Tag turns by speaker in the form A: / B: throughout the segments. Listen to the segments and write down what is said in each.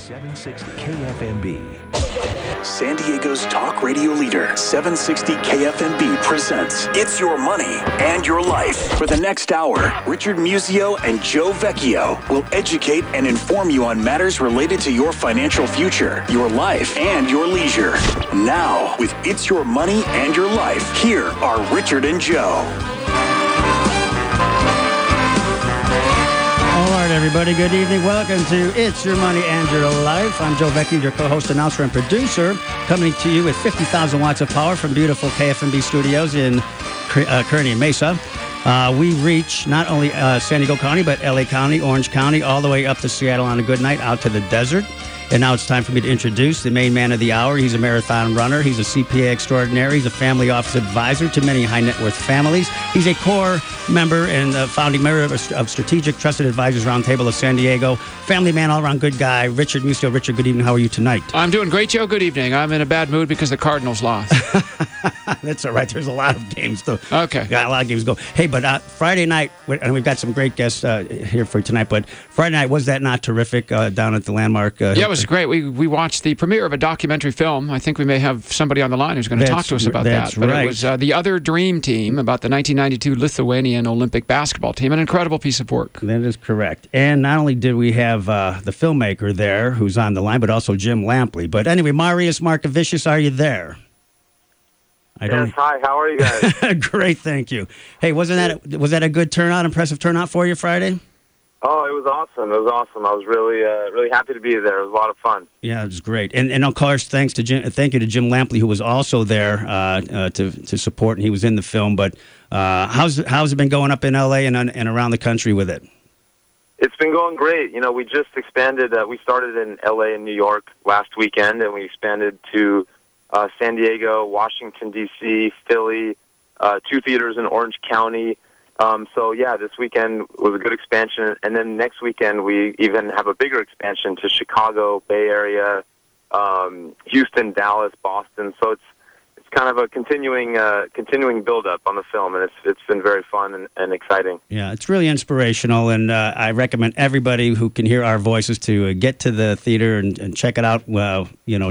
A: 760 KFMB.
B: San Diego's talk radio leader, 760 KFMB presents It's Your Money and Your Life. For the next hour, Richard Musio and Joe Vecchio will educate and inform you on matters related to your financial future, your life, and your leisure. Now, with It's Your Money and Your Life, here are Richard and Joe.
C: All right, everybody, good evening. Welcome to It's Your Money and Your Life. I'm Joe Vecchio, your co-host, announcer, and producer, coming to you with 50,000 watts of power from beautiful KFMB studios in Kearney and Mesa. We reach not only San Diego County, but LA County, Orange County, all the way up to Seattle on a good night, out to the desert. And now it's time for me to introduce the main man of the hour. He's a marathon runner. He's a CPA extraordinaire. He's a family office advisor to many high net worth families. He's a core member and founding member of Strategic Trusted Advisors Roundtable of San Diego. Family man, all around good guy, Richard Musio. Richard, good evening. How are you tonight?
D: I'm doing great, Joe. Good evening. I'm in a bad mood because the Cardinals lost.
C: That's all right. There's a lot of games, though.
D: Okay.
C: Got a lot of games to go. Hey, but Friday night, and we've got some great guests here for tonight, but Friday night, was that not terrific down at the Landmark?
D: Yeah, it was great. We watched the premiere of a documentary film. I think we may have somebody on the line who's going to talk to us about that. But
C: right.
D: It was The Other Dream Team, about the 1992 Lithuanian Olympic basketball team. An incredible piece of work.
C: That is correct. And not only did we have the filmmaker there who's on the line, but also Jim Lampley. But anyway, Marius Markovicius, are you there?
E: Yes, hi, how are you guys?
C: Great, thank you. Hey, was that a good turnout, impressive turnout for you Friday?
E: Oh, it was awesome. It was awesome. I was really happy to be there. It was a lot of fun.
C: Yeah, it was great. And of course, thank you to Jim Lampley, who was also there to support, and he was in the film. But how's it been going up in L.A. and around the country with it?
E: It's been going great. You know, we just expanded. We started in L.A. and New York last weekend, and we expanded to San Diego, Washington, D.C., Philly, 2 theaters in Orange County. So, yeah, this weekend was a good expansion. And then next weekend, we even have a bigger expansion to Chicago, Bay Area, Houston, Dallas, Boston. So it's kind of a continuing build-up on the film, and it's been very fun and exciting. Yeah,
C: it's really inspirational, and I recommend everybody who can hear our voices to get to the theater and check it out. Well,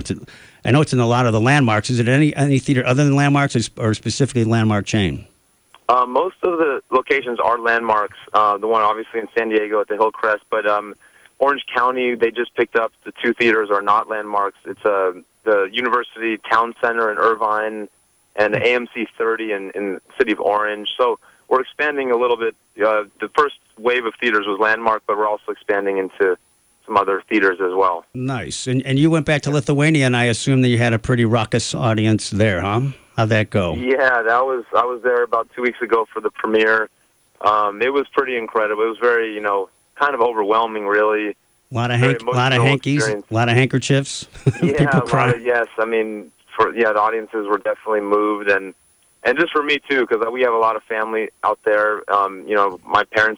C: I know it's in a lot of the landmarks. Is it any theater other than Landmarks or specifically Landmark chain?
E: Most of the locations are Landmarks. The one obviously in San Diego at the Hillcrest, but Orange County, they just picked up the 2 theaters are not Landmarks. It's the University Town Center in Irvine and the AMC 30 in the city of Orange. So we're expanding a little bit. The first wave of theaters was Landmark, but we're also expanding into some other theaters as well.
C: Nice. And you went back to Lithuania, and I assume that you had a pretty raucous audience there, huh? How'd that go?
E: Yeah, I was there about 2 weeks ago for the premiere. It was pretty incredible. It was very, kind of overwhelming, really.
C: A lot of hankies, a lot of handkerchiefs.
E: Yeah,
C: People crying.
E: Yes. I mean, the audiences were definitely moved, and just for me too, because we have a lot of family out there. My parents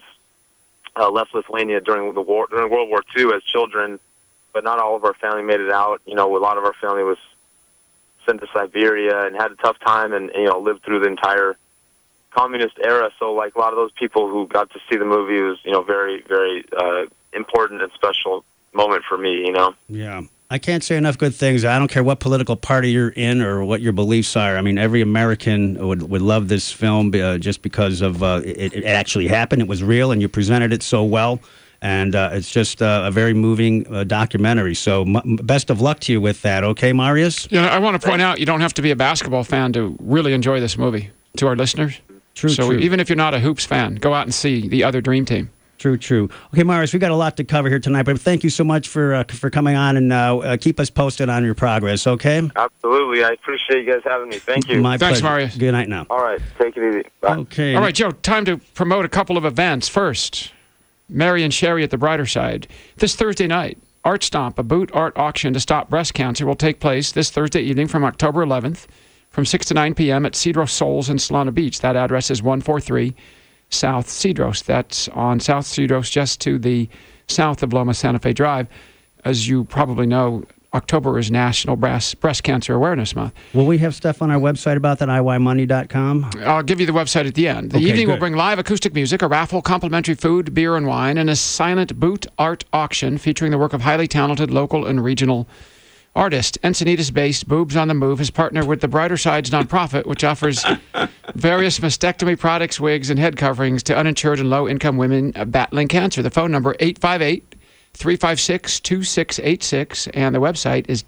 E: left Lithuania during World War II as children, but not all of our family made it out. A lot of our family was sent to Siberia and had a tough time, and lived through the entire communist era. So, like a lot of those people who got to see the movie, it was very, very important and special moment for me.
C: Yeah. I can't say enough good things. I don't care what political party you're in or what your beliefs are. I mean, every American would love this film just because of it actually happened. It was real, and you presented it so well. And it's just a very moving documentary. So best of luck to you with that, okay, Marius?
D: Yeah, I want to point out you don't have to be a basketball fan to really enjoy this movie, to our listeners.
C: True.
D: Even if you're not a hoops fan, go out and see The Other Dream Team.
C: True. Okay, Marius, we got a lot to cover here tonight, but thank you so much for coming on, and keep us posted on your progress, okay?
E: Absolutely. I appreciate you guys having me. Thank you.
C: My
D: Thanks,
C: pleasure.
D: Marius.
C: Good night now.
E: All right. Take it easy. Bye.
C: Okay.
D: All right, Joe, time to promote a couple of events. First, Mary and Sherry at the Brighter Side. This Thursday night, Art Stomp, a boot art auction to stop breast cancer, will take place this Thursday evening from October 11th from 6 to 9 p.m. at Cedros Souls in Solana Beach. That address is 143 South Cedros. That's on South Cedros, just to the south of Loma Santa Fe Drive. As you probably know, October is National Breast Cancer Awareness Month.
C: Will we have stuff on our website about that, iymoney.com?
D: I'll give you the website at the end. The evening will bring live acoustic music, a raffle, complimentary food, beer and wine, and a silent boot art auction featuring the work of highly talented local and regional artists. Encinitas-based Boobs on the Move has partnered with the Brighter Sides nonprofit, which offers various mastectomy products, wigs, and head coverings to uninsured and low-income women battling cancer. The phone number, 858-356-2686, and the website is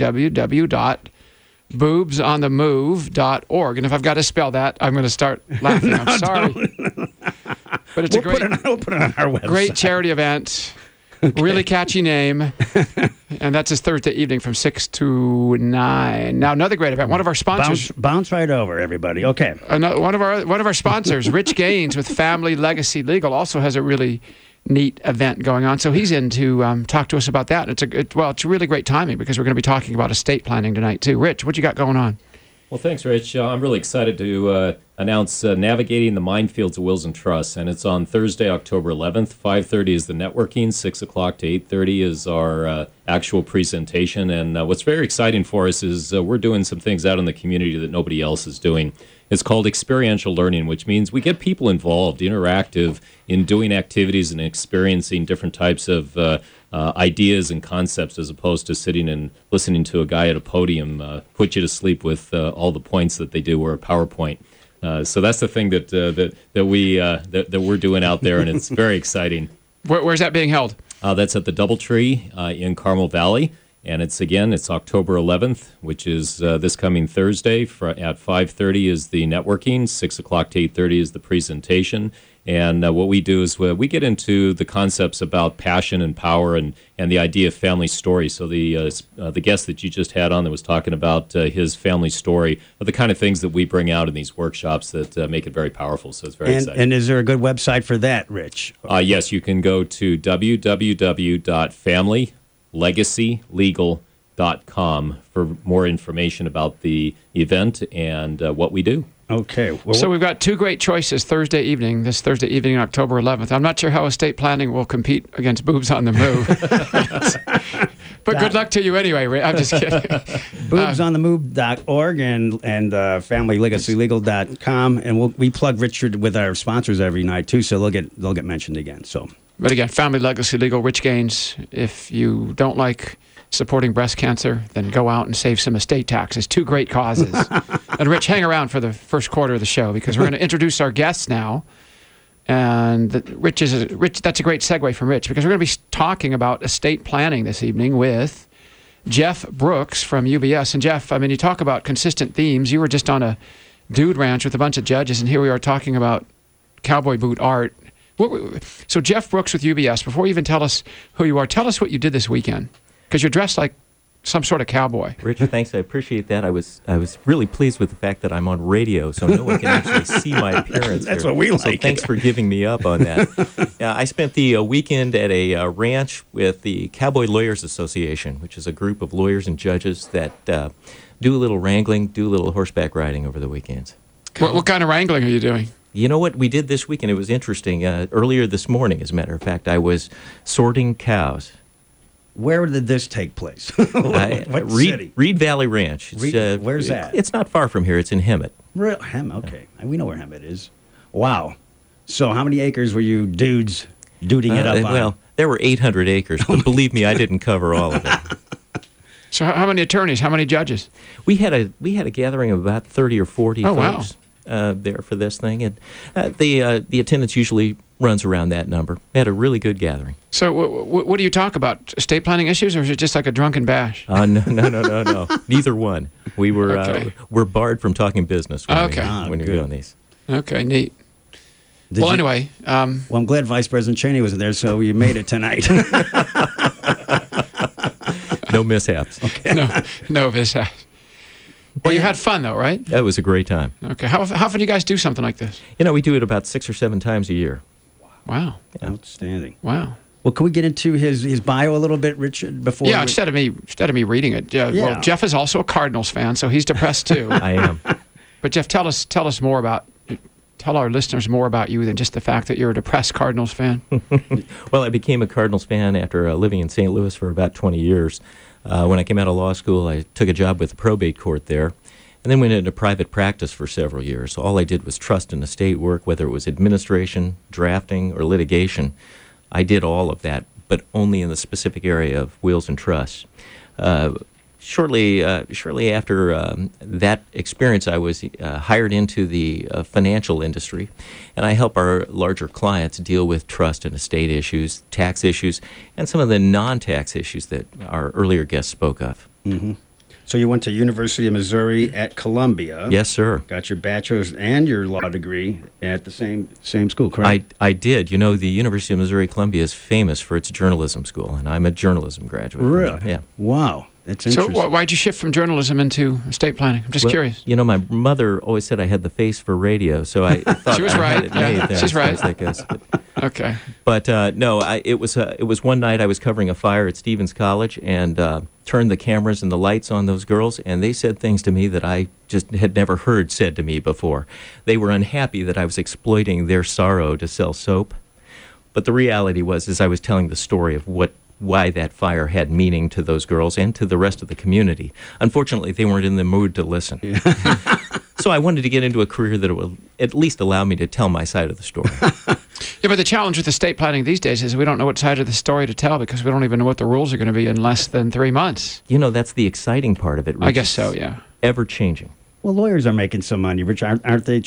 D: www.boobsonthemove.org. And if I've got to spell that, I'm going to start laughing. I'm sorry. But it's
C: We'll put it on our website.
D: great charity event. Really catchy name. And that's this Thursday evening from 6 to 9. Now, another great event. One of our sponsors.
C: Bounce right over, everybody. Okay.
D: One of our sponsors, Rich Gaines with Family Legacy Legal, also has a really neat event going on. So he's in to talk to us about that. It's really great timing because we're going to be talking about estate planning tonight, too. Rich, what you got going on?
F: Well, thanks, Rich. I'm really excited to announce Navigating the Minefields of Wills and Trusts, and it's on Thursday, October 11th. 5:30 is the networking, 6 o'clock to 8:30 is our actual presentation. And what's very exciting for us is we're doing some things out in the community that nobody else is doing. It's called experiential learning, which means we get people involved, interactive in doing activities and experiencing different types of ideas and concepts, as opposed to sitting and listening to a guy at a podium put you to sleep with all the points that they do or a PowerPoint. So that's the thing that we're doing out there, and it's very exciting.
D: Where's that being held?
F: That's at the DoubleTree in Carmel Valley. And it's October 11th, which is this coming Thursday. At 5:30 is the networking, 6 o'clock to 8:30 is the presentation. And what we do is we get into the concepts about passion and power and the idea of family story. So the guest that you just had on that was talking about his family story are the kind of things that we bring out in these workshops that make it very powerful. So it's very exciting.
C: And is there a good website for that, Rich?
F: Yes, you can go to www.familylegacylegal.com for more information about the event and what we do.
C: Okay.
D: So we've got two great choices this Thursday evening, October 11th. I'm not sure how estate planning will compete against Boobs on the Move. But good luck to you anyway, Ray. I'm just kidding.
C: Boobsonthemove.org and familylegacylegal.com. And we plug Richard with our sponsors every night, too, so they'll get mentioned again. So.
D: But again, Family Legacy Legal, Rich Gaines. If you don't like supporting breast cancer, then go out and save some estate taxes. Two great causes. And Rich, hang around for the first quarter of the show because we're going to introduce our guests now. And Rich, that's a great segue from Rich because we're going to be talking about estate planning this evening with Jeff Brooks from UBS. And Jeff, I mean, you talk about consistent themes. You were just on a dude ranch with a bunch of judges, and here we are talking about cowboy boot art. So Jeff Brooks with UBS, before you even tell us who you are, tell us what you did this weekend, because you're dressed like some sort of cowboy.
G: Richard, thanks. I appreciate that. I was really pleased with the fact that I'm on radio, so no one can actually see my appearance.
C: That's
G: here.
C: what we like.
G: So thanks for giving me up on that. I spent the weekend at a ranch with the Cowboy Lawyers Association, which is a group of lawyers and judges that do a little wrangling, do a little horseback riding over the weekends.
D: What kind of wrangling are you doing?
G: You know what we did this weekend? It was interesting. Earlier this morning, as a matter of fact, I was sorting cows.
C: Where did this take place? What city?
G: Reed Valley Ranch.
C: Where's that?
G: It's not far from here. It's in Hemet.
C: Okay. We know where Hemet is. Wow. So how many acres were you dudes duding it up on?
G: Well, there were 800 acres, but believe me, I didn't cover all of it.
D: So how many attorneys? How many judges?
G: We had a gathering of about 30 or 40 folks.
D: Wow.
G: There for this thing, and the attendance usually runs around that number. We had a really good gathering.
D: So what do you talk about? Estate planning issues, or is it just like a drunken bash?
G: No. Neither one. We were we're barred from talking business when we're doing these.
D: Okay, neat. Anyway.
C: Well, I'm glad Vice President Cheney wasn't there, so you made it tonight.
G: No mishaps.
C: Okay.
D: No mishaps. Well, you had fun, though, right?
G: That was a great time.
D: Okay. How often do you guys do something like this?
G: We do it about 6 or 7 times a year.
D: Wow.
G: Yeah.
C: Outstanding.
D: Wow.
C: Well, can we get into his bio a little bit, Richard? Before
D: instead of me reading it. Well, Jeff is also a Cardinals fan, so he's depressed too.
G: I am.
D: But Jeff, tell us more about Tell our listeners more about you than just the fact that you're a depressed Cardinals fan.
G: Well, I became a Cardinals fan after living in St. Louis for about 20 years. When I came out of law school, I took a job with the probate court there, and then went into private practice for several years. All I did was trust and estate work, whether it was administration, drafting, or litigation. I did all of that, but only in the specific area of wills and trusts. Shortly after that experience, I was hired into the financial industry, and I help our larger clients deal with trust and estate issues, tax issues, and some of the non-tax issues that our earlier guests spoke of.
C: Mm-hmm. So you went to University of Missouri at Columbia.
G: Yes, sir.
C: Got your bachelor's and your law degree at the same school, correct?
G: I did. You know, the University of Missouri Columbia is famous for its journalism school, and I'm a journalism graduate.
C: Really?
G: Yeah.
C: Wow. That's interesting.
D: So why'd you shift from journalism into estate planning? I'm just curious.
G: You know, my mother always said I had the face for radio, so I thought
D: She was
G: I
D: right.
G: had it made
D: Yeah,
G: there,
D: she's right.
G: I guess.
D: Okay.
G: But no, it was one night I was covering a fire at Stevens College and turned the cameras and the lights on those girls, and they said things to me that I just had never heard said to me before. They were unhappy that I was exploiting their sorrow to sell soap. But the reality was I was telling the story of why that fire had meaning to those girls and to the rest of the community. Unfortunately, they weren't in the mood to listen. Yeah. So I wanted to get into a career that would at least allow me to tell my side of the story.
D: Yeah, but the challenge with estate planning these days is we don't know what side of the story to tell because we don't even know what the rules are going to be in less than 3 months.
G: You know, that's the exciting part of it, Rich.
D: I guess so, yeah.
G: Ever-changing.
C: Well, lawyers are making some money, Rich. Aren't they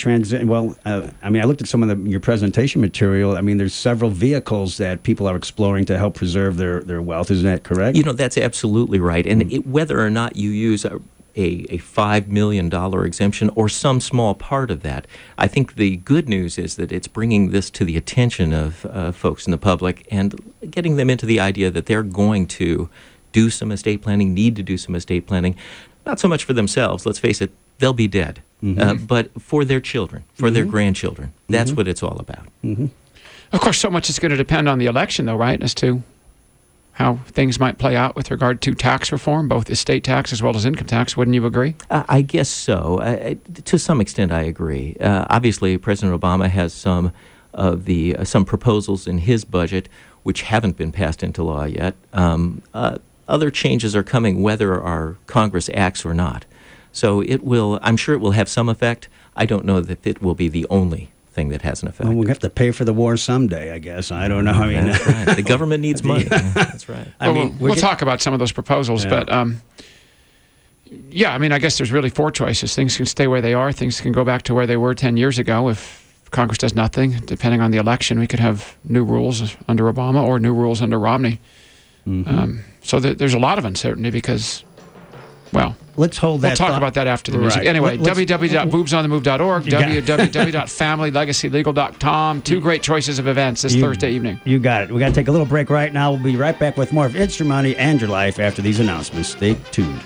C: I looked at some of your presentation material. I mean, there's several vehicles that people are exploring to help preserve their wealth. Isn't that correct?
G: You know, that's absolutely right. And whether or not you use a $5 million exemption or some small part of that, I think the good news is that it's bringing this to the attention of folks in the public and getting them into the idea that they're going to do some estate planning, need to do some estate planning, not so much for themselves. Let's face it, they'll be dead, but for their children, for their grandchildren. That's what it's all about.
C: Mm-hmm.
D: Of course, so much is going to depend on the election, though, right, as to how things might play out with regard to tax reform, both estate tax as well as income tax. Wouldn't you agree?
G: I guess so. To some extent, I agree. Obviously, President Obama has some proposals in his budget which haven't been passed into law yet. Other changes are coming, whether our Congress acts or not. So I'm sure it will have some effect. I don't know that it will be the only thing that has an effect.
C: Well, we'll have to pay for the war someday, I guess. I don't know. I mean,
G: that's right. The government needs money. That's right.
D: We'll talk about some of those proposals, but I guess there's really 4 choices. Things can stay where they are. Things can go back to where they were 10 years ago. If Congress does nothing, depending on the election, we could have new rules under Obama or new rules under Romney. Mm-hmm. So there's a lot of uncertainty because, well,
C: let's hold that.
D: We'll talk about that after the music.
C: Right.
D: Anyway, www.boobsonthemove.org, www.familylegacylegal.com. 2 great choices of events this Thursday evening.
C: You got it. We got to take a little break right now. We'll be right back with more of It's Your Money and Your Life after these announcements. Stay tuned.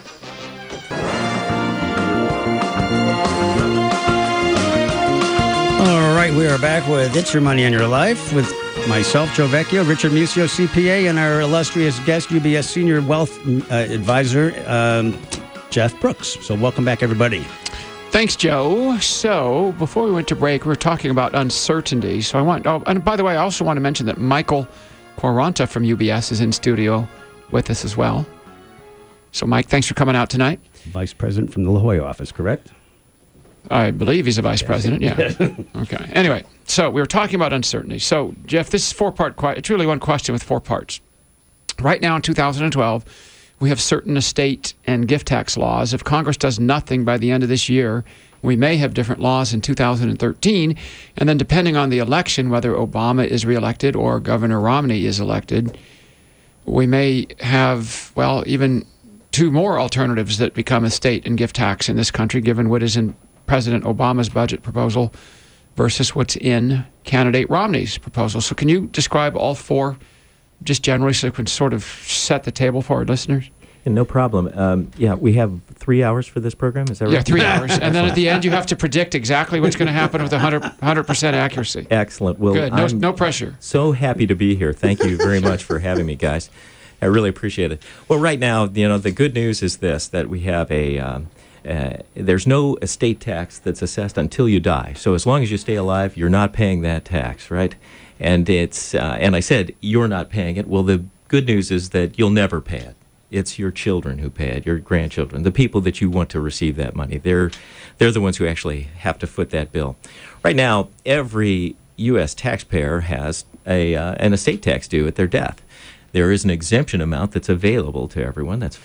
C: All right, we are back with It's Your Money and Your Life with myself, Joe Vecchio, Richard Musio, CPA, and our illustrious guest, UBS Senior Wealth Advisor, Jeff Brooks. So welcome back, everybody.
D: Thanks, Joe. So before we went to break, we were talking about uncertainty. So and by the way, I also want to mention that Michael Quaranta from UBS is in studio with us as well. So Mike, thanks for coming out tonight.
C: Vice President from the La Jolla office, correct?
D: I believe he's a vice president, yeah. Okay. Anyway, so we were talking about uncertainty. So, Jeff, this is 4-part. It's really one question with 4 parts. Right now in 2012, we have certain estate and gift tax laws. If Congress does nothing by the end of this year, we may have different laws in 2013. And then depending on the election, whether Obama is reelected or Governor Romney is elected, we may have, even 2 more alternatives that become estate and gift tax in this country, given what is in President Obama's budget proposal versus what's in candidate Romney's proposal. So can you describe all 4 just generally so we can sort of set the table for our listeners?
G: No problem. We have 3 hours for this program. Is that right?
D: Yeah, 3 hours. And then at the end, you have to predict exactly what's going to happen with 100% accuracy.
G: Excellent. Well,
D: good. No pressure.
G: So happy to be here. Thank you very much for having me, guys. I really appreciate it. Well, right now, the good news is this, that we have There's no estate tax that's assessed until you die. So as long as you stay alive, you're not paying that tax, right? And and I said you're not paying it. Well, the good news is that you'll never pay it. It's your children who pay it, your grandchildren, the people that you want to receive that money. They're the ones who actually have to foot that bill. Right now, every U.S. taxpayer has an estate tax due at their death. There is an exemption amount that's available to everyone. That's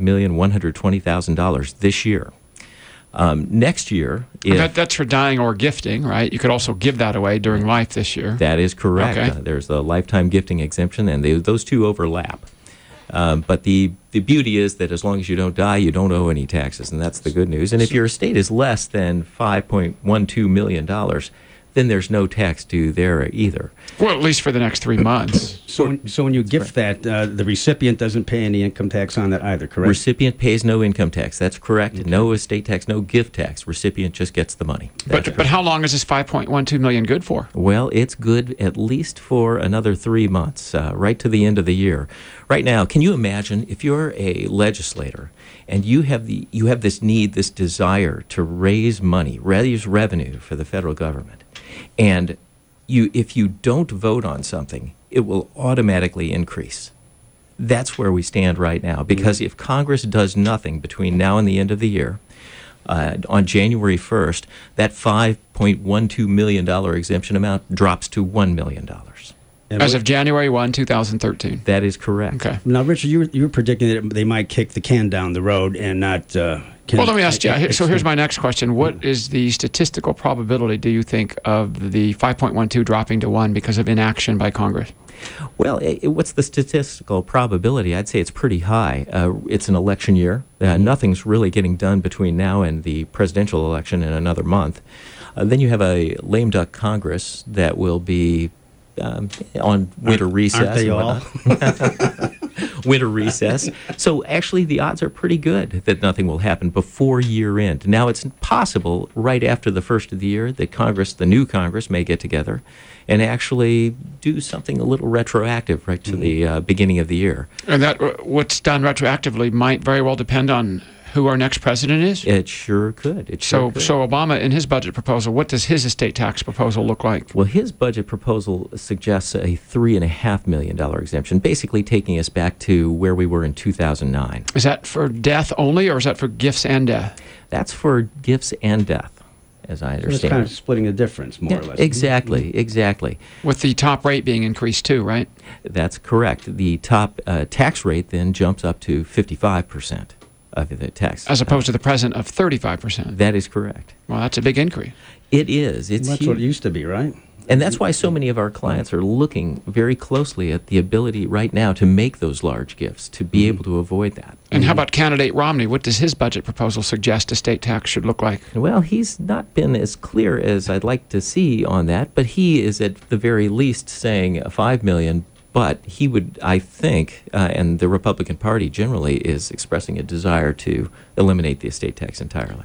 G: $5,120,000 this year. Next year,
D: that's for dying or gifting, right? You could also give that away during life this year.
G: That is correct.
D: Okay.
G: There's the lifetime gifting exemption, and those two overlap. But the beauty is that as long as you don't die, you don't owe any taxes, and that's the good news. And if your estate is less than $5.12 million, then there's no tax due there either.
D: Well, at least for the next 3 months.
C: So when you gift that, the recipient doesn't pay any income tax on that either, correct?
G: Recipient pays no income tax. That's correct. Okay. No estate tax, no gift tax. Recipient just gets the money.
D: But how long is this $5.12 million good for?
G: Well, it's good at least for another 3 months, right to the end of the year. Right now, can you imagine if you're a legislator and you have this need, this desire to raise money, raise revenue for the federal government, and if you don't vote on something, it will automatically increase. That's where we stand right now, because if Congress does nothing between now and the end of the year, on January 1st, that $5.12 million exemption amount drops to $1 million.
D: As of January 1, 2013.
G: That is correct.
C: Okay. Now, Richard, you were predicting that they might kick the can down the road and not...
D: well, let me ask you. So here's my next question. What is the statistical probability, do you think, of the 5.12 dropping to 1 because of inaction by Congress?
G: Well, what's the statistical probability? I'd say it's pretty high. It's an election year. Nothing's really getting done between now and the presidential election in another month. Then you have a lame duck Congress that will be on winter recess.
C: Aren't they all?
G: Winter recess. So actually the odds are pretty good that nothing will happen before year end. Now it's possible right after the first of the year that the new Congress may get together and actually do something a little retroactive right to the beginning of the year.
D: And that what's done retroactively might very well depend on who our next president is?
G: It sure could. So
D: Obama, in his budget proposal, what does his estate tax proposal look like?
G: Well, his budget proposal suggests a $3.5 million exemption, basically taking us back to where we were in 2009.
D: Is that for death only, or is that for gifts and death?
G: That's for gifts and death, as I understand.
C: So it's kind of splitting the difference, more or less.
G: Exactly.
D: With the top rate being increased too, right?
G: That's correct. The top tax rate then jumps up to 55%. Of the tax.
D: As opposed to the present of 35%.
G: That is correct.
D: Well, that's a big increase.
G: It is. It's
C: that's
G: huge.
C: what it used to be, right?
G: And that's why so many of our clients are looking very closely at the ability right now to make those large gifts, to be able to avoid that.
D: And how about candidate Romney? What does his budget proposal suggest estate tax should look like?
G: Well, he's not been as clear as I'd like to see on that, but he is at the very least saying $5 million. But he would, I think, and the Republican Party generally is expressing a desire to eliminate the estate tax entirely.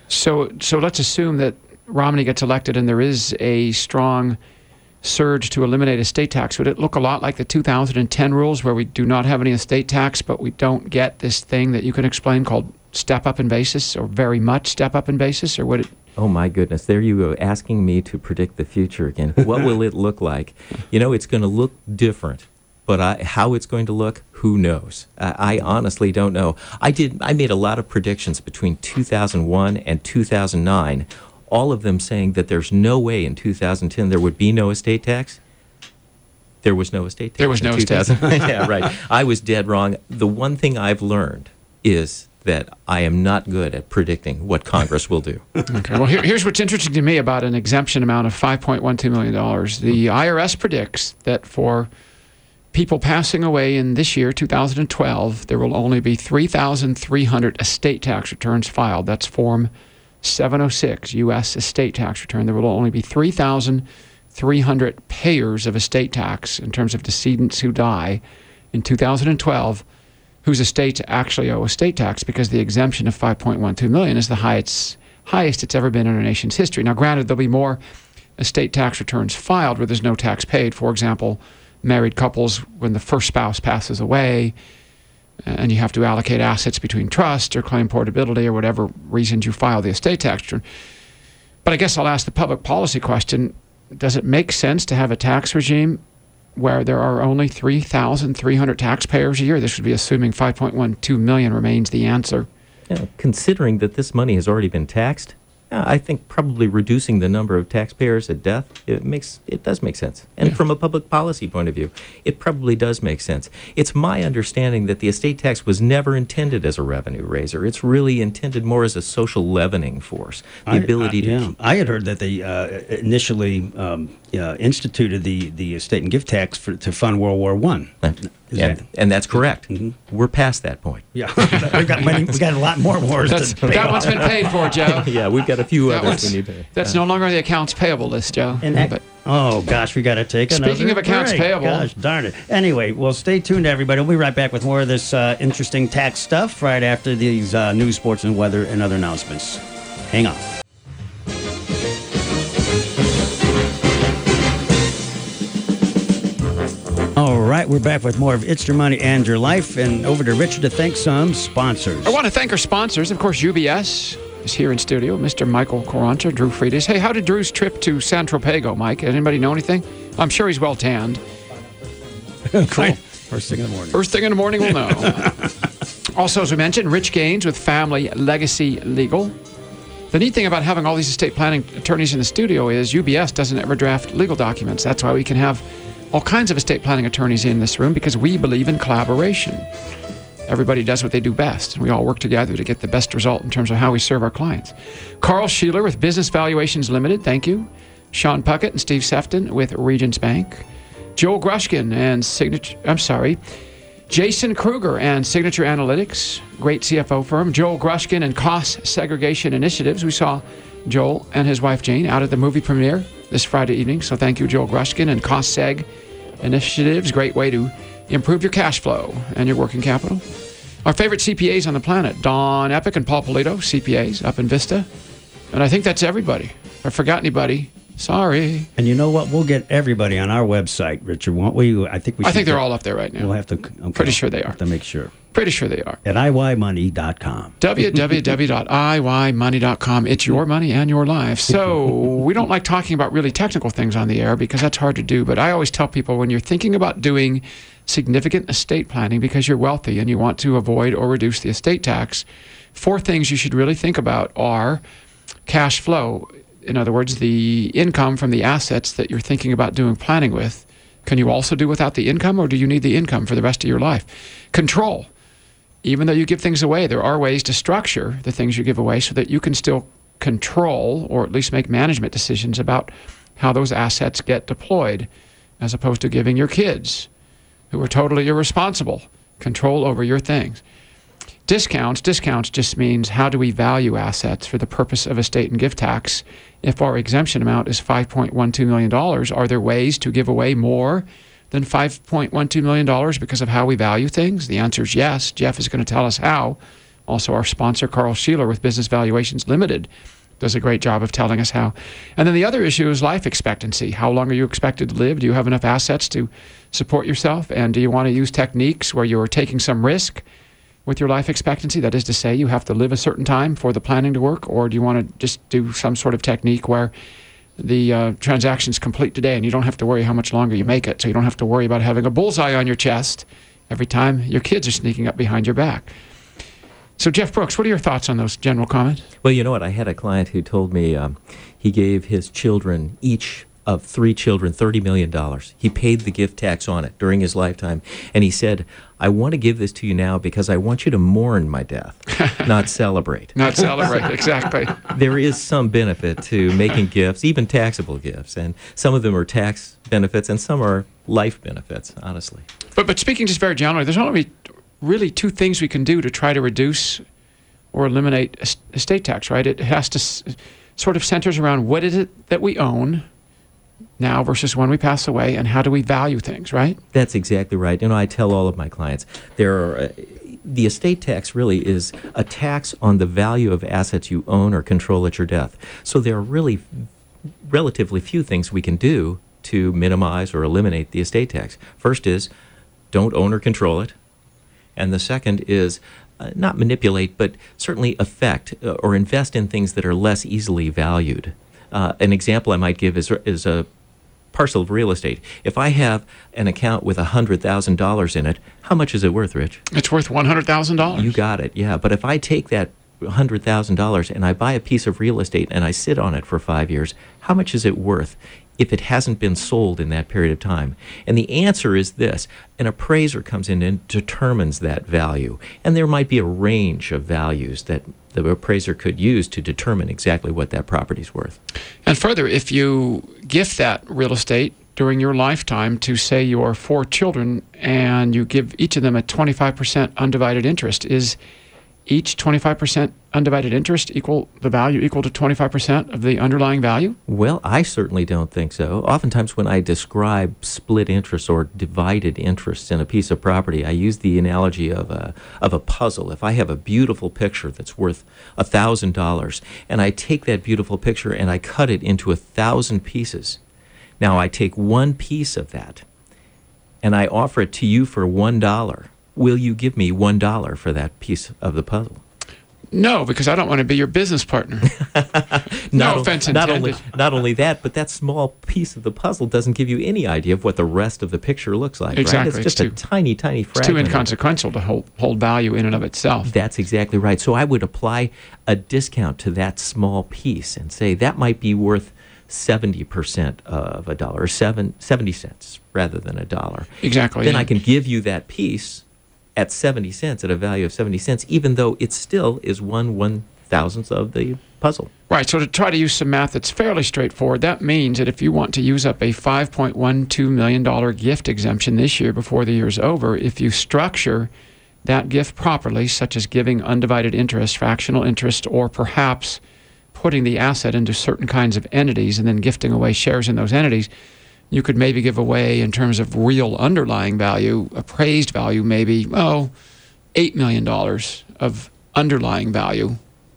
D: So let's assume that Romney gets elected and there is a strong surge to eliminate estate tax. Would it look a lot like the 2010 rules where we do not have any estate tax, but we don't get this thing that you can explain called step up in basis, or very much step up in basis, or would it?
G: Oh, my goodness. There you go, asking me to predict the future again. What will it look like? It's going to look different, but how it's going to look, who knows? I honestly don't know. I made a lot of predictions between 2001 and 2009, all of them saying that there's no way in 2010 there would be no estate tax. There was no estate tax.
D: There was no estate tax.
G: Yeah, right. I was dead wrong. The one thing I've learned is that I am not good at predicting what Congress will do.
D: Okay. Well, here's what's interesting to me about an exemption amount of $5.12 million. The IRS predicts that for people passing away in this year, 2012, there will only be 3,300 estate tax returns filed. That's Form 706, U.S. estate tax return. There will only be 3,300 payers of estate tax in terms of decedents who die in 2012 whose estates actually owe estate tax, because the exemption of $5.12 million is the highest it's ever been in our nation's history. Now, granted, there'll be more estate tax returns filed where there's no tax paid. For example, married couples when the first spouse passes away, and you have to allocate assets between trust or claim portability or whatever reasons you file the estate tax return. But I guess I'll ask the public policy question. Does it make sense to have a tax regime where there are only 3,300 taxpayers a year? This would be assuming 5.12 million remains the answer.
G: Considering that this money has already been taxed, I think probably reducing the number of taxpayers at death, it does make sense. And from a public policy point of view, it probably does make sense. It's my understanding that the estate tax was never intended as a revenue raiser. It's really intended more as a social leavening force. The ability to...
C: I had heard that they initially instituted the estate and gift tax to fund World War I.
G: And that's correct. Mm-hmm. We're past that point.
C: Yeah, we got a lot more wars.
D: That one's been paid for, Joe.
G: Yeah, we've got a few others we need to.
D: That's no longer on the accounts payable list, Joe.
C: Oh gosh, we got to take another
D: Speaking of accounts
C: break.
D: payable,
C: gosh darn it. Anyway, well, stay tuned, everybody. We'll be right back with more of this interesting tax stuff right after these news, sports, and weather and other announcements. Hang on. All right, we're back with more of It's Your Money and Your Life, and over to Richard to thank some sponsors.
D: I want to thank our sponsors. Of course, UBS is here in studio. Mr. Michael Quaranta, Drew Friedis. Hey, how did Drew's trip to San Tropez go, Mike? Anybody know anything? I'm sure he's well tanned.
C: Cool. First thing in the morning.
D: First thing in the morning, we'll know. Also, as we mentioned, Rich Gaines with Family Legacy Legal. The neat thing about having all these estate planning attorneys in the studio is UBS doesn't ever draft legal documents. That's why we can have all kinds of estate planning attorneys in this room, because we believe in collaboration. Everybody does what they do best, and we all work together to get the best result in terms of how we serve our clients. Carl Sheeler with Business Valuations Limited, thank you. Sean Puckett and Steve Sefton with Regions Bank. Joel Grushkin and Jason Kruger and Signature Analytics, great CFO firm. Joel Grushkin and Cost Segregation Initiatives. We saw Joel and his wife Jane out at the movie premiere this Friday evening, so thank you, Joel Grushkin and Cost Seg Initiatives. Great way to improve your cash flow and your working capital. Our favorite CPAs on the planet, Don Epic and Paul Polito, CPAs up in Vista. And I think that's everybody. If I forgot anybody, sorry.
C: And you know what? We'll get everybody on our website, Richard, won't we? I think
D: they're all up there right now.
C: We'll have to. Okay,
D: pretty sure they are.
C: Have to make sure.
D: Pretty sure they are.
C: At iYmoney.com.
D: www.iYmoney.com. It's your money and your life. So we don't like talking about really technical things on the air because that's hard to do. But I always tell people, when you're thinking about doing significant estate planning because you're wealthy and you want to avoid or reduce the estate tax, 4 things you should really think about are cash flow. In other words, the income from the assets that you're thinking about doing planning with. Can you also do without the income, or do you need the income for the rest of your life? Control. Even though you give things away, there are ways to structure the things you give away so that you can still control, or at least make management decisions about how those assets get deployed, as opposed to giving your kids, who are totally irresponsible, control over your things. Discounts just means how do we value assets for the purpose of estate and gift tax. If our exemption amount is $5.12 million, are there ways to give away more than $5.12 million because of how we value things? The answer is yes. Jeff is going to tell us how. Also, our sponsor, Carl Sheeler with Business Valuations Limited, does a great job of telling us how. And then the other issue is life expectancy. How long are you expected to live? Do you have enough assets to support yourself? And do you want to use techniques where you're taking some risk with your life expectancy? That is to say, you have to live a certain time for the planning to work, or do you want to just do some sort of technique where the transaction's complete today and you don't have to worry how much longer you make it, so you don't have to worry about having a bullseye on your chest every time your kids are sneaking up behind your back. So, Jeff Brooks, what are your thoughts on those general comments?
G: Well, you know what? I had a client who told me he gave his children, each of 3 children, $30 million. He paid the gift tax on it during his lifetime. And he said, I want to give this to you now because I want you to mourn my death, not celebrate.
D: Not celebrate, exactly.
G: There is some benefit to making gifts, even taxable gifts. And some of them are tax benefits and some are life benefits, honestly.
D: But speaking just very generally, there's only really 2 things we can do to try to reduce or eliminate estate tax, right? It has to sort of centers around what is it that we own now versus when we pass away, and how do we value things, right?
G: That's exactly right. You know, I tell all of my clients, the estate tax really is a tax on the value of assets you own or control at your death. So there are really relatively few things we can do to minimize or eliminate the estate tax. First is, don't own or control it. And the second is not manipulate, but certainly affect or invest in things that are less easily valued. An example I might give is a parcel of real estate. If I have an account with $100,000 in it, how much is it worth, Rich?
D: It's worth $100,000.
G: You got it, yeah. But if I take that $100,000 and I buy a piece of real estate and I sit on it for 5 years, how much is it worth if it hasn't been sold in that period of time? And the answer is this. An appraiser comes in and determines that value. And there might be a range of values that the appraiser could use to determine exactly what that property's worth.
D: And further, if you gift that real estate during your lifetime to, say, your 4 children, and you give each of them a 25% undivided interest, is each 25% undivided interest equal to 25% of the underlying value?
G: Well, I certainly don't think so. Oftentimes when I describe split interest or divided interest in a piece of property, I use the analogy of a puzzle. If I have a beautiful picture that's worth $1,000, and I take that beautiful picture and I cut it into 1,000 pieces, now I take one piece of that and I offer it to you for $1. Will you give me $1 for that piece of the puzzle?
D: No, because I don't want to be your business partner. No offense intended.
G: Not only that, but that small piece of the puzzle doesn't give you any idea of what the rest of the picture looks like.
D: Exactly.
G: Right? It's just a tiny, tiny fragment.
D: It's too inconsequential to hold value in and of itself.
G: That's exactly right. So I would apply a discount to that small piece and say that might be worth 70% of $1, or 70 cents rather than $1.
D: Exactly.
G: Then I can give you that piece at 70 cents, at a value of 70 cents, even though it still is 1/1000th of the puzzle.
D: Right. So to try to use some math that's fairly straightforward, that means that if you want to use up a $5.12 million gift exemption this year before the year's over, if you structure that gift properly, such as giving undivided interest, fractional interest, or perhaps putting the asset into certain kinds of entities and then gifting away shares in those entities, you could maybe give away, in terms of real underlying value, appraised value, maybe, $8 million of underlying value.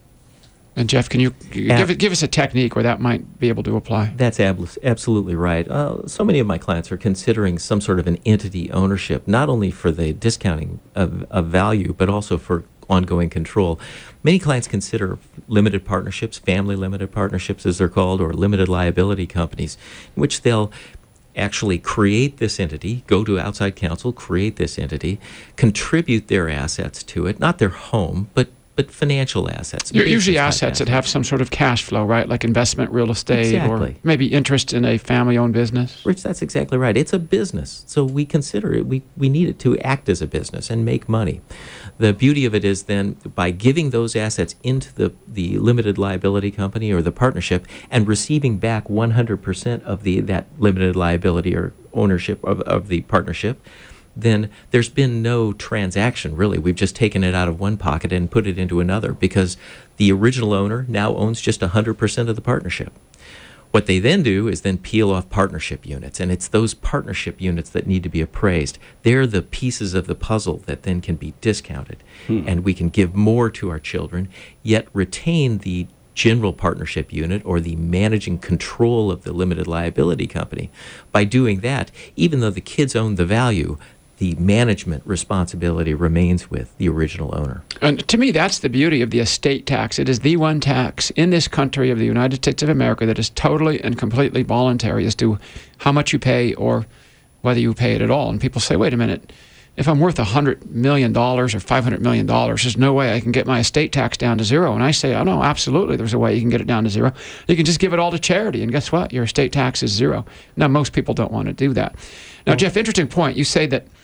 D: And Jeff, can you give us a technique where that might be able to apply?
G: That's absolutely right. So many of my clients are considering some sort of an entity ownership, not only for the discounting of value, but also for ongoing control. Many clients consider limited partnerships, family limited partnerships as they're called, or limited liability companies, in which they'll actually create this entity, go to outside counsel, create this entity, contribute their assets to it, not their home, but financial assets.
D: Usually assets that have some sort of cash flow, right? Like investment real estate,
G: exactly.
D: Or maybe interest in a family-owned business.
G: Rich, that's exactly right. It's a business, so we consider it, we need it to act as a business and make money. The beauty of it is then, by giving those assets into the limited liability company or the partnership and receiving back 100% of that limited liability or ownership of the partnership, then there's been no transaction, really. We've just taken it out of one pocket and put it into another, because the original owner now owns just 100% of the partnership. What they then do is then peel off partnership units, and it's those partnership units that need to be appraised. They're the pieces of the puzzle that then can be discounted, and we can give more to our children, yet retain the general partnership unit or the managing control of the limited liability company. By doing that, even though the kids own the value, the management responsibility remains with the original owner.
D: And to me, that's the beauty of the estate tax. It is the one tax in this country of the United States of America that is totally and completely voluntary as to how much you pay or whether you pay it at all. And people say, wait a minute, if I'm worth $100 million or $500 million, there's no way I can get my estate tax down to zero. And I say, oh, no, absolutely, there's a way you can get it down to zero. You can just give it all to charity, and guess what? Your estate tax is zero. Now, most people don't want to do that. Now, Jeff, interesting point. You say that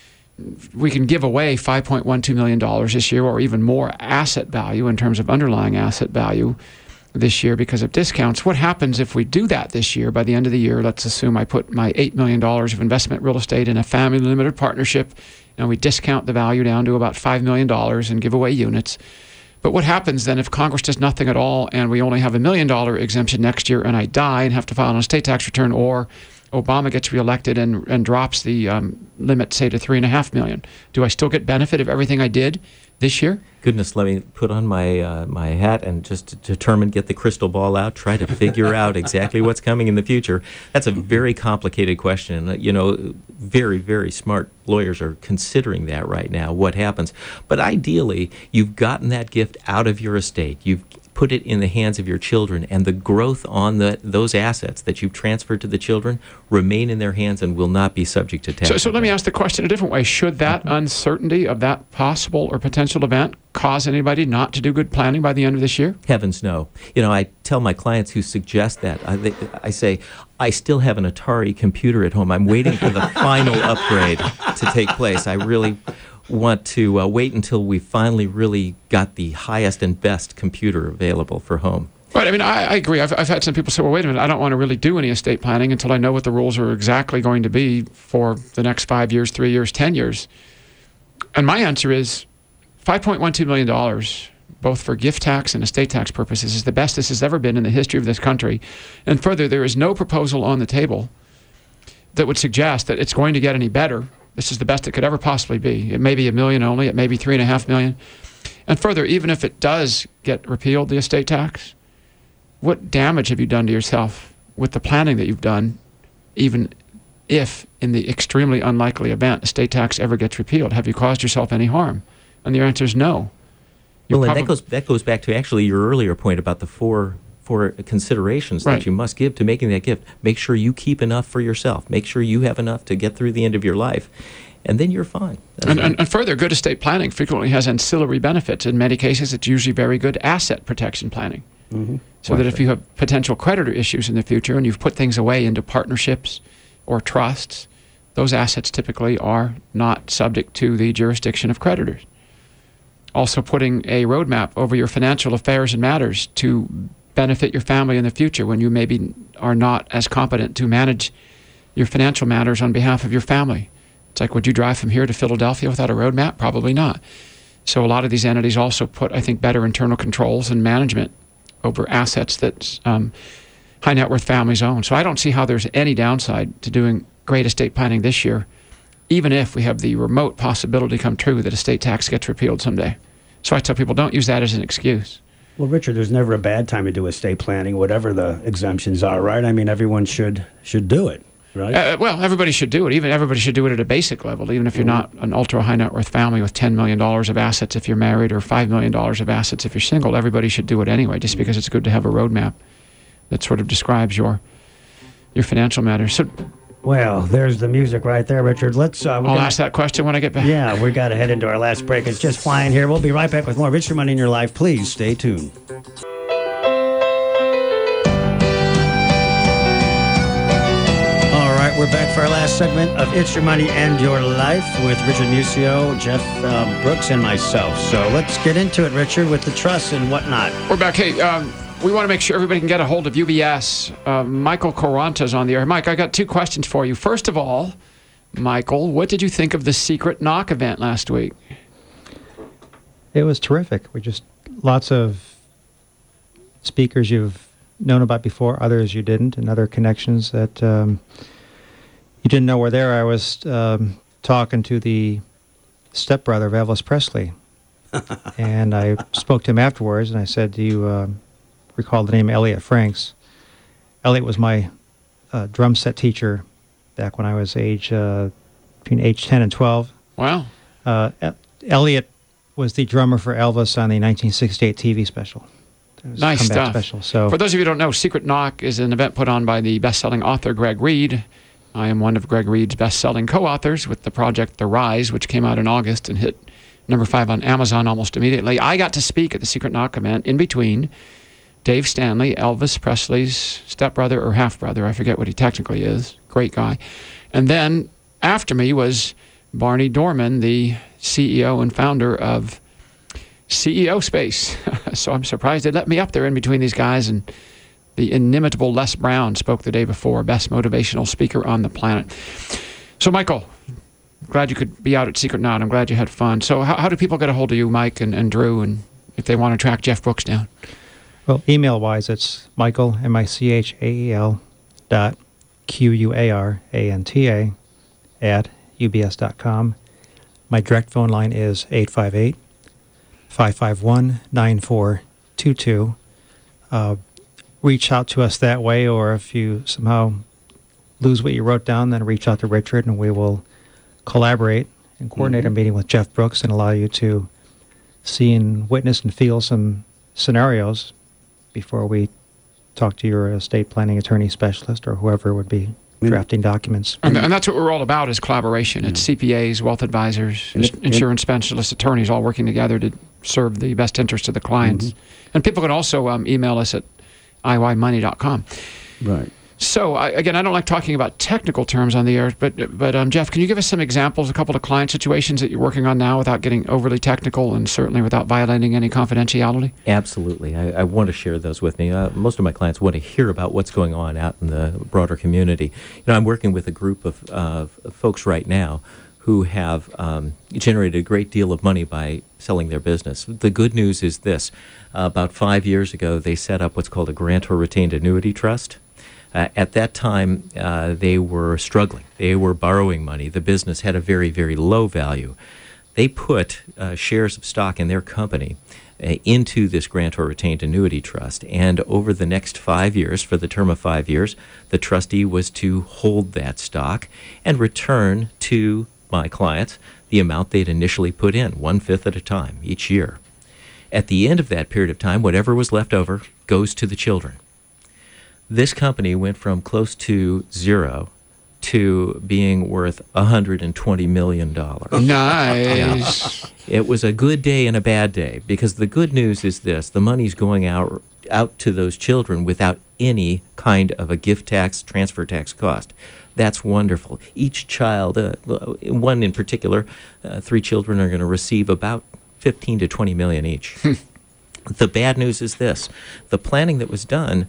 D: we can give away $5.12 million this year, or even more asset value in terms of underlying asset value this year because of discounts. What happens if we do that this year? By the end of the year, let's assume I put my $8 million of investment real estate in a family limited partnership, and we discount the value down to about $5 million and give away units. But what happens then if Congress does nothing at all and we only have $1 million exemption next year, and I die and have to file an estate tax return, or Obama gets reelected and drops the limit, say, to $3.5 million, do I still get benefit of everything I did this year?
G: Goodness, let me put on my my hat and just determine, get the crystal ball out, try to figure out exactly what's coming in the future. That's a very complicated question. You know, very, very smart lawyers are considering that right now, what happens. But ideally, you've gotten that gift out of your estate. You've put it in the hands of your children, and the growth on those assets that you've transferred to the children remain in their hands and will not be subject to tax.
D: So let me ask the question a different way. Should that uncertainty of that possible or potential event cause anybody not to do good planning by the end of this year?
G: Heavens no. You know, I tell my clients who suggest that, I say, I still have an Atari computer at home. I'm waiting for the final upgrade to take place. I really want to wait until we finally really got the highest and best computer available for home.
D: Right. I mean, I agree. I've had some people say, well, wait a minute, I don't want to really do any estate planning until I know what the rules are exactly going to be for the next 5 years, 3 years, 10 years. And my answer is $5.12 million, both for gift tax and estate tax purposes, is the best this has ever been in the history of this country. And further, there is no proposal on the table that would suggest that it's going to get any better. This is the best it could ever possibly be. It may be $1 million only. It may be $3.5 million. And further, even if it does get repealed, the estate tax, what damage have you done to yourself with the planning that you've done, even if, in the extremely unlikely event, estate tax ever gets repealed? Have you caused yourself any harm? And the answer is no.
G: Well, and that goes back to actually your earlier point about the four considerations that you must give to making that gift. Make sure you keep enough for yourself. Make sure you have enough to get through the end of your life, and then you're fine.
D: And further, good estate planning frequently has ancillary benefits. In many cases, it's usually very good asset protection planning. Mm-hmm. So that if you have potential creditor issues in the future and you've put things away into partnerships or trusts, those assets typically are not subject to the jurisdiction of creditors. Also, putting a roadmap over your financial affairs and matters to benefit your family in the future when you maybe are not as competent to manage your financial matters on behalf of your family. It's like, would you drive from here to Philadelphia without a roadmap? Probably not. So a lot of these entities also put, I think, better internal controls and management over assets that high net worth families own. So I don't see how there's any downside to doing great estate planning this year, even if we have the remote possibility come true that estate tax gets repealed someday. So I tell people, don't use that as an excuse.
C: Well, Richard, there's never a bad time to do estate planning, whatever the exemptions are, right? I mean, everyone should do it, right?
D: Well, everybody should do it. Even everybody should do it at a basic level, even if you're not an ultra high net worth family with $10 million of assets if you're married or $5 million of assets if you're single. Everybody should do it anyway, just because it's good to have a roadmap that sort of describes your financial matters. So,
C: well, there's the music right there, Richard.
D: I'll ask that question when I get back.
C: Yeah, we got to head into our last break. It's just flying here. We'll be right back with more It's Your Money in Your Life. Please stay tuned. All right, we're back for our last segment of It's Your Money and Your Life with Richard Musio, Jeff Brooks, and myself. So let's get into it, Richard, with the trust and whatnot.
D: We're back. Hey, we want to make sure everybody can get a hold of UBS. Michael Quaranta's on the air. Mike, I got two questions for you. First of all, Michael, what did you think of the Secret Knock event last week?
H: It was terrific. Lots of speakers you've known about before, others you didn't, and other connections that you didn't know were there. I was talking to the stepbrother of Elvis Presley, and I spoke to him afterwards, and I said, do you recall the name Elliot Franks? Elliot was my drum set teacher back when I was between age 10 and 12.
D: Wow.
H: Elliot was the drummer for Elvis on the 1968 TV special.
D: Nice stuff.
H: Special, so.
D: For those of you who don't know, Secret Knock is an event put on by the best-selling author Greg Reed. I am one of Greg Reed's best-selling co-authors with the project The Rise, which came out in August and hit number 5 on Amazon almost immediately. I got to speak at the Secret Knock event in between Dave Stanley, Elvis Presley's stepbrother or half-brother. I forget what he technically is. Great guy. And then after me was Barney Dorman, the CEO and founder of CEO Space. So I'm surprised they let me up there in between these guys. And the inimitable Les Brown spoke the day before, best motivational speaker on the planet. So, Michael, glad you could be out at Secret Knock. I'm glad you had fun. So how do people get a hold of you, Mike and Drew, and if they want to track Jeff Brooks down?
H: Well, email-wise, it's Michael, Michael, QUARANTA at ubs.com. My direct phone line is 858-551-9422. Reach out to us that way, or if you somehow lose what you wrote down, then reach out to Richard and we will collaborate and coordinate a meeting with Jeff Brooks and allow you to see and witness and feel some scenarios before we talk to your estate planning attorney specialist or whoever would be drafting documents.
D: And that's what we're all about, is collaboration. It's CPAs, wealth advisors, insurance specialists, attorneys all working together to serve the best interest of the clients. And people can also email us at iuymoney.com.
I: Right.
D: So, again, I don't like talking about technical terms on the air, but Jeff, can you give us some examples, a couple of client situations that you're working on now without getting overly technical and certainly without violating any confidentiality?
G: Absolutely. I want to share those with me. Most of my clients want to hear about what's going on out in the broader community. I'm working with a group of folks right now who have generated a great deal of money by selling their business. The good news is this. About 5 years ago, they set up what's called a grantor retained annuity trust. At that time, they were struggling. They were borrowing money. The business had a very, very low value. They put shares of stock in their company into this grantor retained annuity trust. And over the next 5 years, for the term of 5 years, the trustee was to hold that stock and return to my clients the amount they'd initially put in, 1/5 at a time each year. At the end of that period of time, whatever was left over goes to the children. This company went from close to zero to being worth $120 million.
D: Nice.
G: It was a good day and a bad day, because the good news is this: the money's going out to those children without any kind of a gift tax, transfer tax cost. That's wonderful. Each child, one in particular, 3 children are going to receive about 15 to 20 million each. The bad news is this: the planning that was done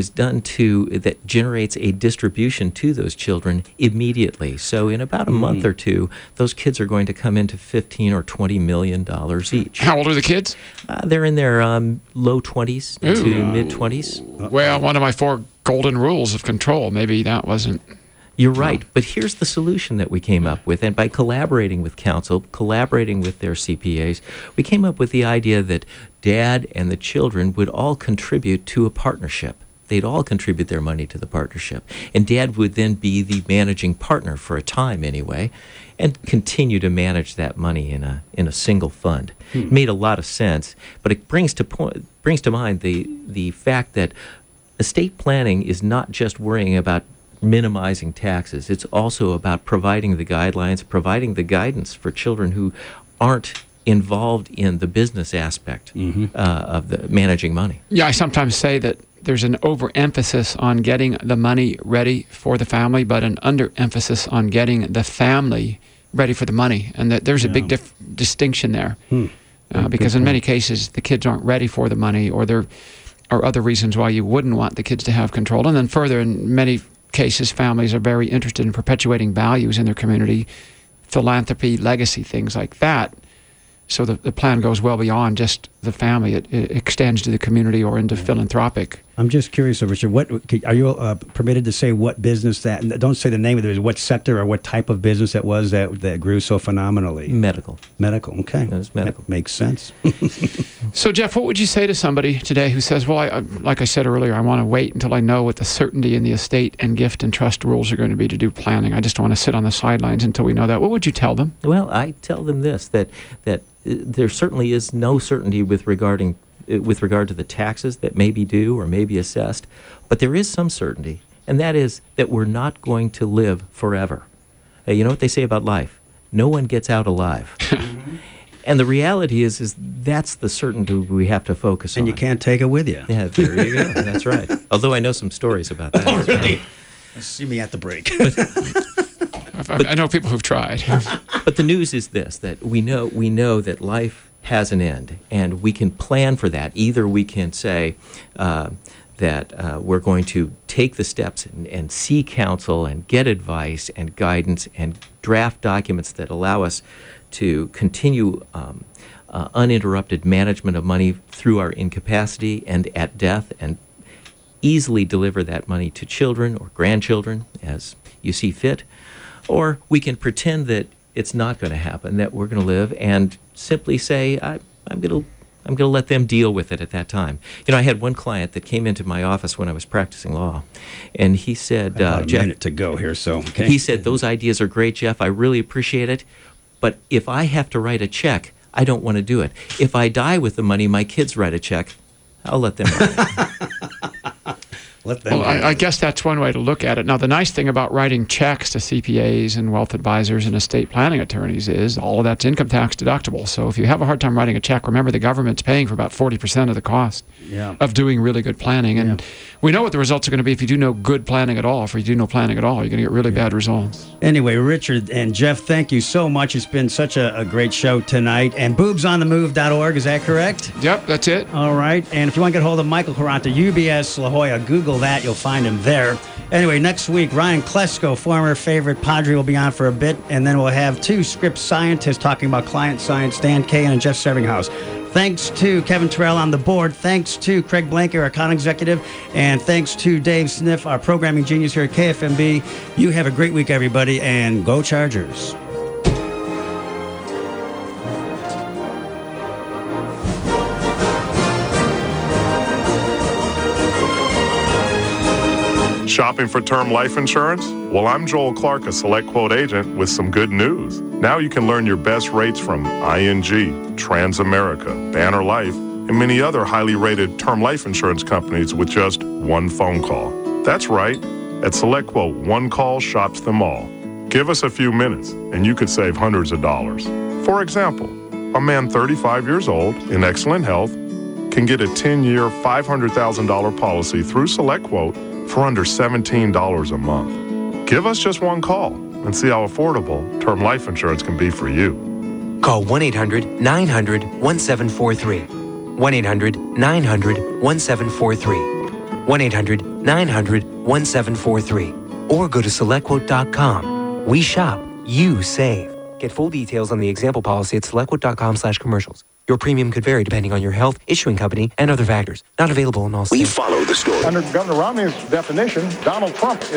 G: that generates a distribution to those children immediately. So in about a month or two, those kids are going to come into $15 or $20 million each.
D: How old are the kids?
G: They're in their low 20s to mid 20s.
D: Well, one of my 4 golden rules of control. Maybe that wasn't...
G: You're right, but here's the solution that we came up with. And by collaborating with counsel, collaborating with their CPAs, we came up with the idea that Dad and the children would all contribute to a partnership. They'd all contribute their money to the partnership. And Dad would then be the managing partner for a time anyway, and continue to manage that money in a single fund. It made a lot of sense, but it brings to mind the fact that estate planning is not just worrying about minimizing taxes. It's also about providing the guidelines, providing the guidance for children who aren't involved in the business aspect of the managing money.
D: Yeah, I sometimes say that there's an overemphasis on getting the money ready for the family, but an underemphasis on getting the family ready for the money, and that there's a big distinction there. Because in many cases, the kids aren't ready for the money, or there are other reasons why you wouldn't want the kids to have control. And then further, in many cases, families are very interested in perpetuating values in their community, philanthropy, legacy, things like that. So the plan goes well beyond just the family. It extends to the community or into philanthropic.
I: I'm just curious, Richard, what are you permitted to say what business that, don't say the name of it, what sector or what type of business that was that grew so phenomenally?
G: Medical,
I: okay.
G: That's medical.
I: That makes sense.
D: So, Jeff, what would you say to somebody today who says, well, like I said earlier, I want to wait until I know what the certainty in the estate and gift and trust rules are going to be to do planning. I just want to sit on the sidelines until we know that. What would you tell them?
G: Well, I tell them this, that there certainly is no certainty with regard to the taxes that may be due or may be assessed, but there is some certainty, and that is that we're not going to live forever. You know what they say about life? No one gets out alive. And the reality is that's the certainty we have to focus on.
I: And you can't take it with you.
G: Yeah, there you go. That's right. Although I know some stories about that.
I: Oh, really? See me at the break.
D: I know people who've tried.
G: But the news is this, that we know that life has an end, and we can plan for that. Either we can say that we're going to take the steps and seek counsel and get advice and guidance and draft documents that allow us to continue uninterrupted management of money through our incapacity and at death, and easily deliver that money to children or grandchildren as you see fit, or we can pretend that it's not going to happen, that we're going to live and simply say, I'm going to let them deal with it at that time. You know, I had one client that came into my office when I was practicing law, and he said,
I: About a
G: Jeff,
I: minute to go here, so okay.
G: He said, those ideas are great, Jeff. I really appreciate it. But if I have to write a check, I don't want to do it. If I die with the money, my kids write a check, I'll let them write it.
D: Well, I guess that's one way to look at it. Now, the nice thing about writing checks to CPAs and wealth advisors and estate planning attorneys is all of that's income tax deductible. So if you have a hard time writing a check, remember the government's paying for about 40% of the cost of doing really good planning. And we know what the results are going to be if you do no good planning at all. If you do no planning at all, you're going to get really bad results.
C: Anyway, Richard and Jeff, thank you so much. It's been such a great show tonight. And boobsonthemove.org, is that correct?
D: Yep, that's it.
C: All right. And if you want to get hold of Michael Quaranta, UBS La Jolla, Google that. You'll find him there. Anyway, next week, Ryan Klesko, former favorite Padre, will be on for a bit. And then we'll have two Scripps scientists talking about client science, Dan Kahan and Jeff Servinghouse. Thanks to Kevin Terrell on the board. Thanks to Craig Blanker, our account executive. And thanks to Dave Sniff, our programming genius here at KFMB. You have a great week, everybody, and go Chargers.
J: Shopping for term life insurance? Well, I'm Joel Clark, a Select Quote agent, with some good news. Now you can learn your best rates from ING, Transamerica, Banner Life, and many other highly rated term life insurance companies with just one phone call. That's right. At Select Quote, one call shops them all. Give us a few minutes, and you could save hundreds of dollars. For example, a man 35 years old, in excellent health, can get a 10-year, $500,000 policy through Select Quote for under $17 a month. Give us just one call and see how affordable term life insurance can be for you.
K: Call 1-800-900-1743. 1-800-900-1743. 1-800-900-1743. Or go to SelectQuote.com. We shop, you save. Get full details on the example policy at SelectQuote.com/commercials. Your premium could vary depending on your health, issuing company, and other factors. Not available in all states.
B: We follow the story.
L: Under Governor Romney's definition, Donald Trump